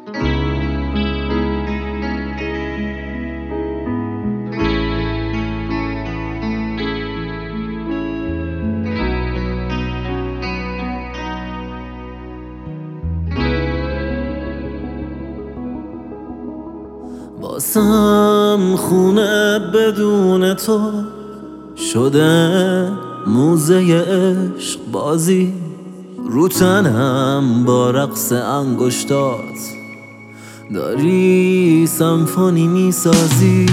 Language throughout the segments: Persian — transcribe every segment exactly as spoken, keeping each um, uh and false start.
باسم خونه بدون تو شده موزه عشق بازی، رو تنم با رقص انگشتات داری سمفونی میسازی.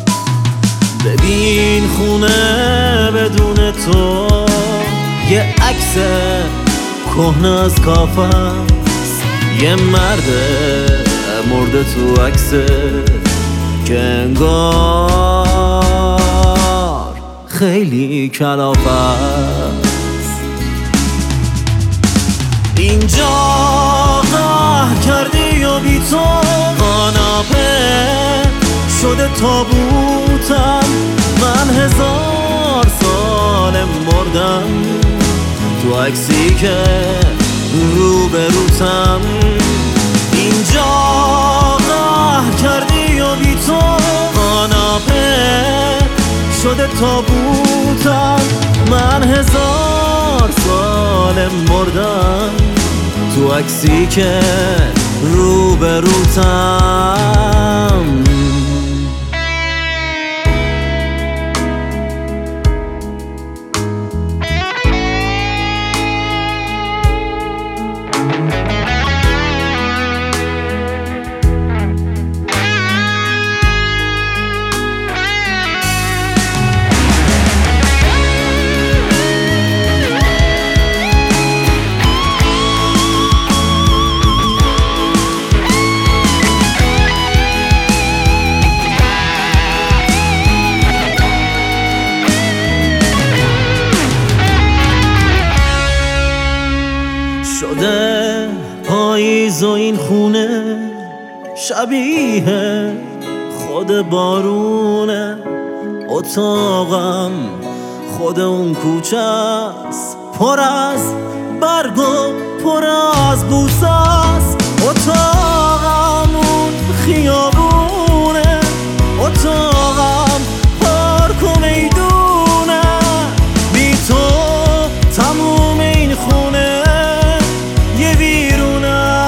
ببین خونه بدون تو یه عکس کهنه از کافم، یه مرد مرده تو عکسه که انگار خیلی کلافه است. اینجا قهر کردی و بی تو قاناپه شده تابوتم، من هزار سال مردم تو عکسی که رو به روتم. اینجا قهر کردی و بی تو قاناپه شده تابوتم، من هزار سال مردم تو عکسی که رو به روتم. شده پاییز و این خونه شبیه خود بارونه، اتاقم خود اون کوچه است پر از برگ و پر از بوسه است. اتاقم اون خیابونه، اتاقم پارک و میدونه، بی تو تموم این خونه یه ویرونه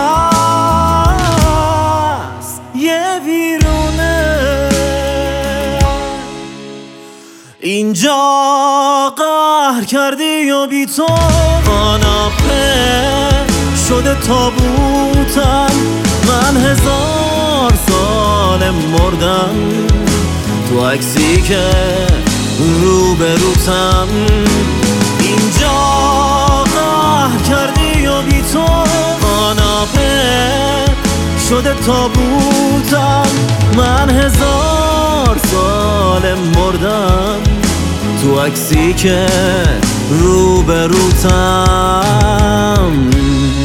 است، یه ویرونه. اینجا قهر کردی و بی تو قاناپه شده تابوتم، من هزار سال مردم تو عکسی که رو به روتم. اینجا قهر کردی و بی تو قاناپه شده تابوتم، من هزار سال مردم تو عکسی که رو به روتم.